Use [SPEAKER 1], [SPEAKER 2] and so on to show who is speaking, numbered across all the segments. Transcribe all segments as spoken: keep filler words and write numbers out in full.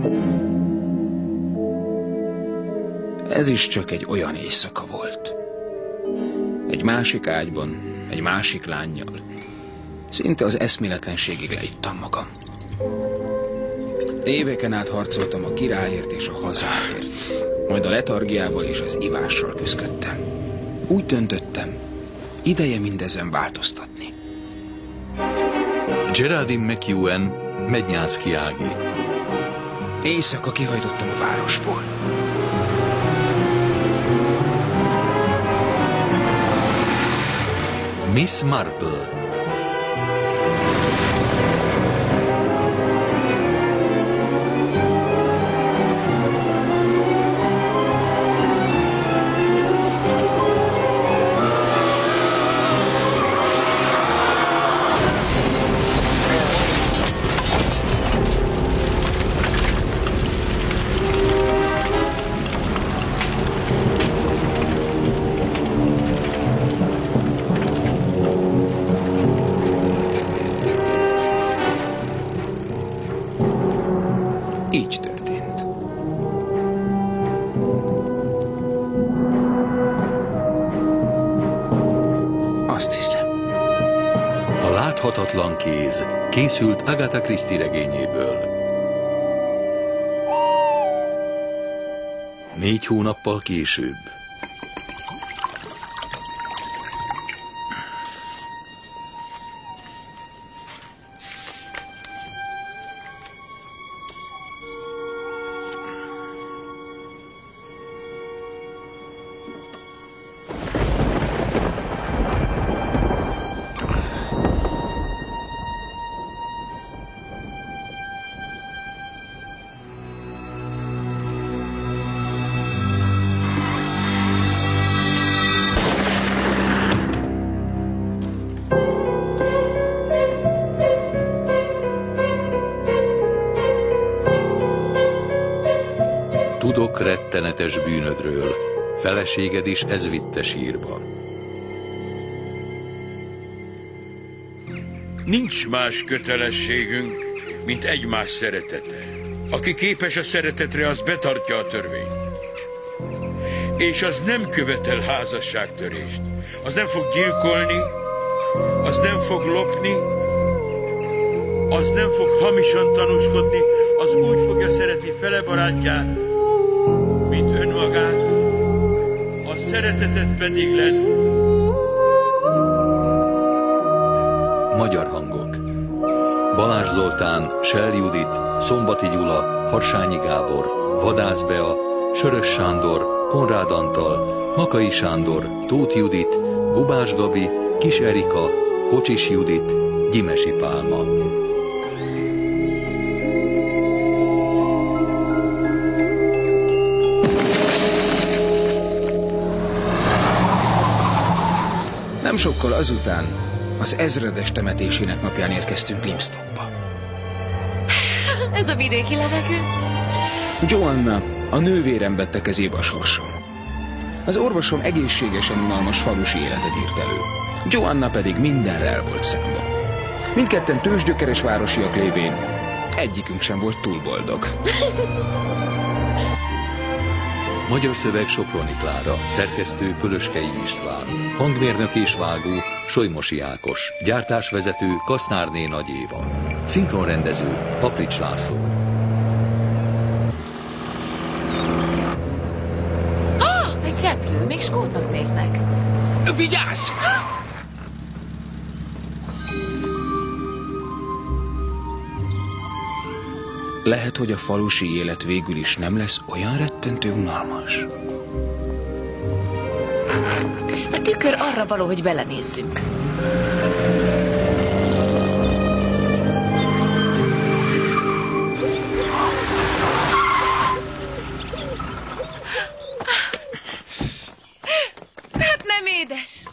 [SPEAKER 1] Ez is csak egy olyan éjszaka volt. Egy másik ágyban, egy másik lánnyal. Szinte az eszméletlenségig leittam magam. Éveken át harcoltam a királyért és a hazáért. Majd a letargiával és az ivással küzdöttem. Úgy döntöttem, ideje mindezen változtatni.
[SPEAKER 2] Geraldine McEwen, Mednyánszky Ági.
[SPEAKER 1] Éjszaka kihajtottam a városból.
[SPEAKER 2] Miss Marple.
[SPEAKER 1] Így történt. Azt hiszem.
[SPEAKER 2] A láthatatlan kéz készült Agatha Christie regényéből. Négy hónappal később. Tudok rettenetes bűnödről, feleséged is ez vitte sírba.
[SPEAKER 3] Nincs más kötelességünk, mint egymás szeretete. Aki képes a szeretetre, az betartja a törvényt. És az nem követel házasságtörést. Az nem fog gyilkolni, az nem fog lopni, az nem fog hamisan tanúskodni, az úgy fogja szeretni fele barátját, mint önmagát, a szeretetet pedig lenni.
[SPEAKER 2] Magyar hangok. Balázs Zoltán, Sell Judit, Szombati Gyula, Harsányi Gábor, Vadász Bea, Sörös Sándor, Konrád Antal, Makai Sándor, Tóth Judit, Gubás Gabi, Kis Erika, Kocsis Judit, Gyimesi Pálma.
[SPEAKER 1] Nem sokkal azután az ezredes temetésének napján érkeztünk Limstockba.
[SPEAKER 4] Ez a vidéki levegő.
[SPEAKER 1] Joanna, a nővérem vette kezébe a sorsom. Az orvosom egészségesen unalmas falusi életet írt elő. Joanna pedig mindenre el volt számba. Mindketten tőzsgyökeres városiak lévén egyikünk sem volt túl boldog.
[SPEAKER 2] Magyar szöveg Soproni Klára, szerkesztő Pölöskei István, hangmérnök és vágó Solymosi Ákos, gyártásvezető Kasznárné Nagy Éva, szinkronrendező Paprics László.
[SPEAKER 4] Ah, egy szeplő, még skótnak néznek.
[SPEAKER 1] Vigyázz! Lehet, hogy a falusi élet végül is nem lesz olyan rettentő unalmas.
[SPEAKER 4] A tükör arra való, hogy belenézzünk. Hát nem édes.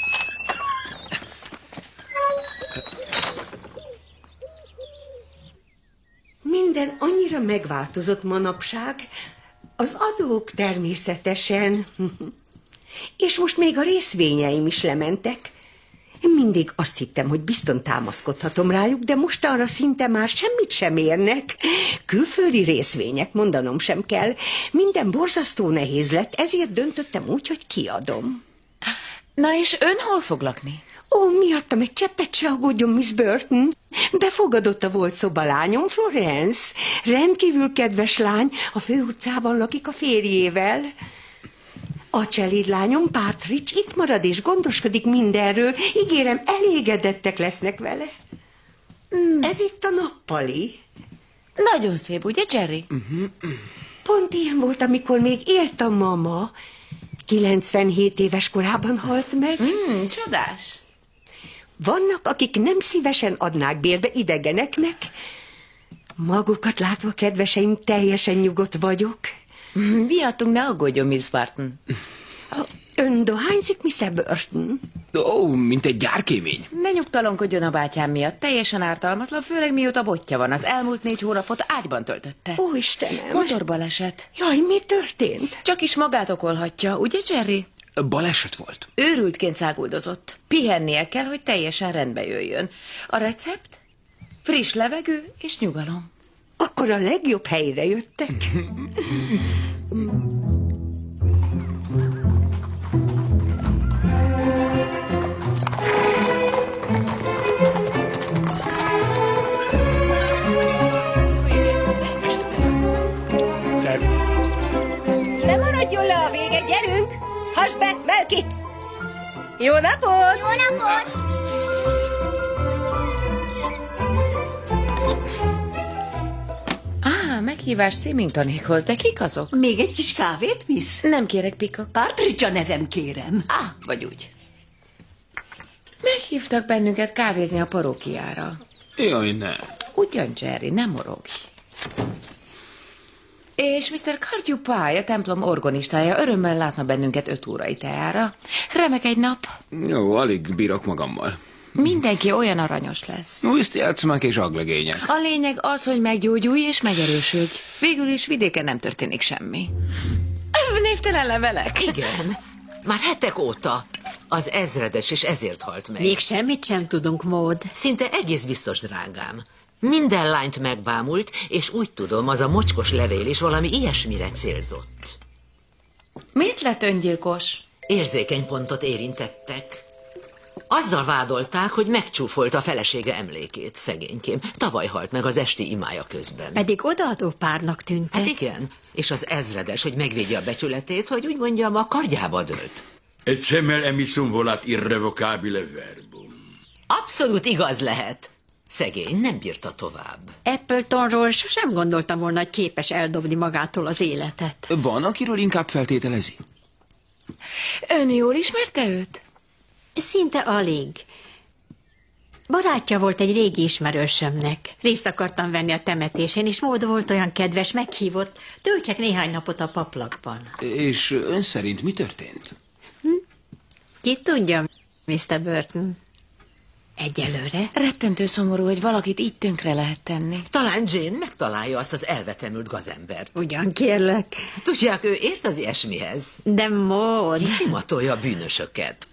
[SPEAKER 5] Minden annyira megváltozott manapság, az adók természetesen, és most még a részvényeim is lementek. Én mindig azt hittem, hogy bizton támaszkodhatom rájuk, de mostanra szinte már semmit sem érnek. Külföldi részvények, mondanom sem kell. Minden borzasztó nehéz lett, ezért döntöttem úgy, hogy kiadom.
[SPEAKER 4] Na és ön hol fog lakni?
[SPEAKER 5] Ó, miattam egy cseppet se aggódjon, Miss Burton. Befogadott a volt szobalányom, Florence. Rendkívül kedves lány, a főutcában lakik a férjével. A cselédlányom, Partridge, itt marad és gondoskodik mindenről. Ígérem, elégedettek lesznek vele. Mm. Ez itt a nappali.
[SPEAKER 4] Nagyon szép, ugye, Jerry?
[SPEAKER 5] Uh-huh. Pont ilyen volt, amikor még élt a mama. kilencvenhét éves korában halt meg.
[SPEAKER 4] Mm, csodás.
[SPEAKER 5] Vannak, akik nem szívesen adnák bérbe idegeneknek. Magukat látva, kedveseim, teljesen nyugodt vagyok.
[SPEAKER 4] Miattunk ne aggódjon, Miss Barton.
[SPEAKER 5] Ön dohányzik, miszter Burton?
[SPEAKER 1] Ó, mint egy gyárkémény.
[SPEAKER 4] Ne nyugtalankodjon a bátyám miatt, teljesen ártalmatlan, főleg mióta botja van. Az elmúlt négy hónapot ágyban töltötte.
[SPEAKER 5] Ó, Istenem!
[SPEAKER 4] Motorbaleset.
[SPEAKER 5] Jaj, mi történt?
[SPEAKER 4] Csak is magát okolhatja, ugye, Jerry?
[SPEAKER 1] Baleset volt.
[SPEAKER 4] Őrültként száguldozott. Pihennie kell, hogy teljesen rendbe jöjjön. A recept? Friss levegő és nyugalom.
[SPEAKER 5] Akkor a legjobb helyre jöttek.
[SPEAKER 1] Szervusz.
[SPEAKER 6] Ne maradjon le a vége, gyerünk! Hasd be, Melkit! Jó napot!
[SPEAKER 7] Jó napot!
[SPEAKER 4] Á, meghívás Symingtonékhoz, de kik azok?
[SPEAKER 6] Még egy kis kávét, Miss?
[SPEAKER 4] Nem kérek, Pikak.
[SPEAKER 6] Partridge a nevem, kérem.
[SPEAKER 4] Á, vagy úgy. Meghívtak bennünket kávézni a parókiára.
[SPEAKER 1] Jaj, ne.
[SPEAKER 4] Ugyan, Jerry, nem morogj. És miszter Cardew Pye, a templom organistája, örömmel látna bennünket öt órai teára. Remek egy nap.
[SPEAKER 1] Jó, alig bírok magammal.
[SPEAKER 4] Mindenki olyan aranyos lesz.
[SPEAKER 1] Újsztjátszmák és aglegények.
[SPEAKER 4] A lényeg az, hogy meggyógyulj és megerősödj. Végül is vidéken nem történik semmi. Névtelen levelek.
[SPEAKER 8] Igen, már hetek óta. Az ezredes, és ezért halt meg.
[SPEAKER 6] Még semmit sem tudunk, Maud.
[SPEAKER 8] Szinte egész biztos, drágám. Minden lányt megbámult, és úgy tudom, az a mocskos levél is valami ilyesmire célzott.
[SPEAKER 4] Miért lett öngyilkos?
[SPEAKER 8] Érzékeny pontot érintettek. Azzal vádolták, hogy megcsúfolta a felesége emlékét, szegénykém. Tavaly halt meg az esti imája közben.
[SPEAKER 6] Pedig odaadó párnak tűntek.
[SPEAKER 8] Hát igen, és az ezredes, hogy megvédje a becsületét, hogy úgy mondjam, a kardjába dőlt.
[SPEAKER 3] Et semel emissum volat irrevocabile verbum.
[SPEAKER 8] Abszolút igaz lehet. Szegény nem bírta tovább.
[SPEAKER 6] Appletonról sosem gondoltam volna, hogy képes eldobni magától az életet.
[SPEAKER 1] Van, akiről inkább feltételezi?
[SPEAKER 4] Ön jól ismerte őt?
[SPEAKER 6] Szinte alig. Barátja volt egy régi ismerősömnek. Részt akartam venni a temetésén, és Maud volt olyan kedves, meghívott. Töltsek néhány napot a paplakban.
[SPEAKER 1] És ön szerint mi történt?
[SPEAKER 6] Hm? Ki tudja, miszter Burton? Egyelőre.
[SPEAKER 4] Rettentő szomorú, hogy valakit így tönkre lehet tenni.
[SPEAKER 8] Talán Jane megtalálja azt az elvetemült gazembert.
[SPEAKER 6] Ugyan kérlek.
[SPEAKER 8] Tudják, ő ért az ilyesmihez.
[SPEAKER 6] De Maud...
[SPEAKER 8] Kiszimatolja a bűnösöket.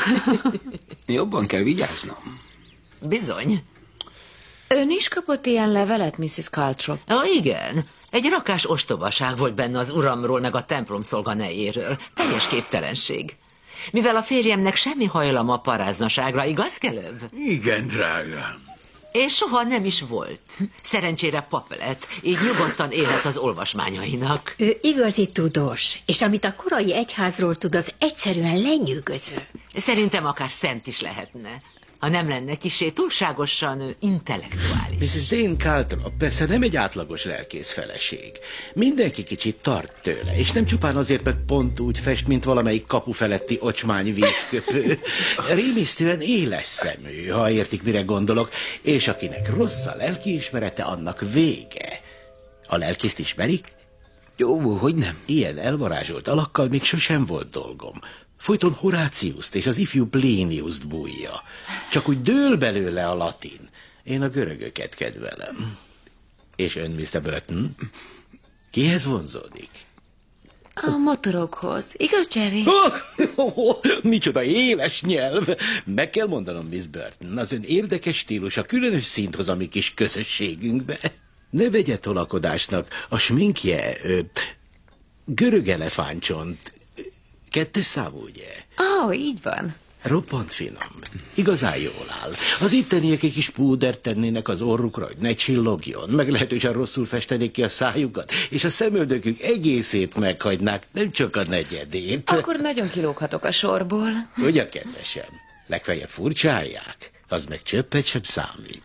[SPEAKER 1] Jobban kell vigyáznom.
[SPEAKER 8] Bizony.
[SPEAKER 4] Ön is kapott ilyen levelet, missus Caltrop?
[SPEAKER 8] Ó, igen. Egy rakás ostobaság volt benne az uramról, meg a templom szolganejéről. Teljes képtelenség. Mivel a férjemnek semmi hajlama a paráznaságra, igaz, Kelöv?
[SPEAKER 3] Igen, drágám.
[SPEAKER 8] És soha nem is volt. Szerencsére pap lett, így nyugodtan élhet az olvasmányainak.
[SPEAKER 6] Ő igazi tudós, és amit a korai egyházról tud, az egyszerűen lenyűgöző.
[SPEAKER 8] Szerintem akár szent is lehetne, ha nem lenne kissé túlságosan ő, intellektuális.
[SPEAKER 9] missus Dane Caltrop persze nem egy átlagos lelkész feleség. Mindenki kicsit tart tőle, és nem csupán azért, mert pont úgy fest, mint valamelyik kapu feletti ocsmány vízköpő. Rémisztően éles szemű, ha értik, mire gondolok, és akinek rossz a lelkiismerete, annak vége. A lelkészt ismerik?
[SPEAKER 1] Jó, hogy nem.
[SPEAKER 9] Ilyen elvarázsolt alakkal még sosem volt dolgom. Folyton Horáciuszt és az ifjú Pléniuszt bújja. Csak úgy dől belőle a latin. Én a görögöket kedvelem. És ön, miszter Burton? Kihez vonzódik?
[SPEAKER 4] A motorokhoz. Igaz, Jerry?
[SPEAKER 9] Oh, oh, oh, micsoda éles nyelv! Meg kell mondanom, Miss Burton, az ön érdekes stílusa különös szint hoz a mi kis közösségünkbe. Ne vegye tolakodásnak, a sminkje ö, görög elefántcsont. Kettes számú, ugye?
[SPEAKER 4] Ó, oh, így van.
[SPEAKER 9] Roppant finom. Igazán jól áll. Az itteniek egy kis púdert tennének az orrukra, hogy ne csillogjon. Meglehetősen rosszul festenék ki a szájukat, és a szemöldökük egészét meghagynák, nem csak a negyedét.
[SPEAKER 4] Akkor nagyon kilóghatok a sorból.
[SPEAKER 9] Ugye, kedvesem? Legfeljebb furcsálják, az meg csöppet sem számít.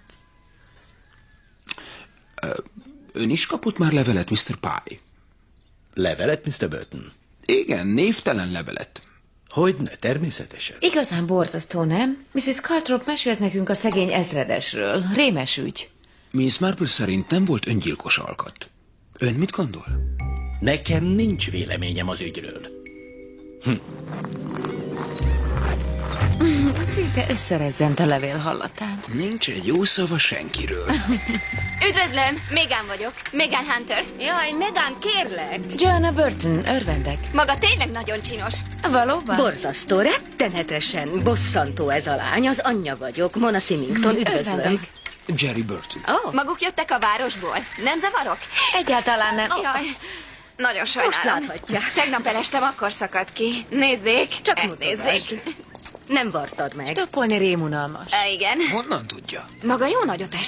[SPEAKER 1] Ön is kapott már levelet, miszter Pye?
[SPEAKER 9] Levelet, miszter Burton?
[SPEAKER 1] Igen, névtelen levelet.
[SPEAKER 9] Hogyne, természetesen.
[SPEAKER 4] Igazán borzasztó, nem? miszisz Caltrop mesélt nekünk a szegény ezredesről. Rémes ügy.
[SPEAKER 1] Miss Marple szerint nem volt öngyilkos alkat. Ön mit gondol?
[SPEAKER 9] Nekem nincs véleményem az ügyről. Hm.
[SPEAKER 4] Szinte összerezzent a levél hallatán.
[SPEAKER 1] Nincs egy jó szava senkiről.
[SPEAKER 7] Üdvözlöm, Megan vagyok. Megan Hunter.
[SPEAKER 5] Jaj, Megan, kérlek!
[SPEAKER 4] Joanna Burton, örvendek.
[SPEAKER 7] Maga tényleg nagyon csinos.
[SPEAKER 4] Valóban?
[SPEAKER 10] Borzasztó, rettenetesen bosszantó ez a lány. Az anyja vagyok, Mona Symington, üdvözlöm.
[SPEAKER 4] Örvendek.
[SPEAKER 1] Jerry Burton.
[SPEAKER 10] Oh,
[SPEAKER 7] Maguk jöttek a városból. Nem zavarok?
[SPEAKER 4] Egyáltalán nem.
[SPEAKER 7] Jaj, nagyon sajnálom.
[SPEAKER 10] Most láthatják.
[SPEAKER 7] Tegnap elestem, akkor szakadt ki. Nézzék,
[SPEAKER 10] Csak
[SPEAKER 7] ezt
[SPEAKER 10] mutogasd.
[SPEAKER 7] nézzék.
[SPEAKER 10] Nem vartad meg.
[SPEAKER 4] Stopolni rémunalmas.
[SPEAKER 7] E, igen.
[SPEAKER 1] Honnan tudja?
[SPEAKER 7] Maga jó nagyot esett.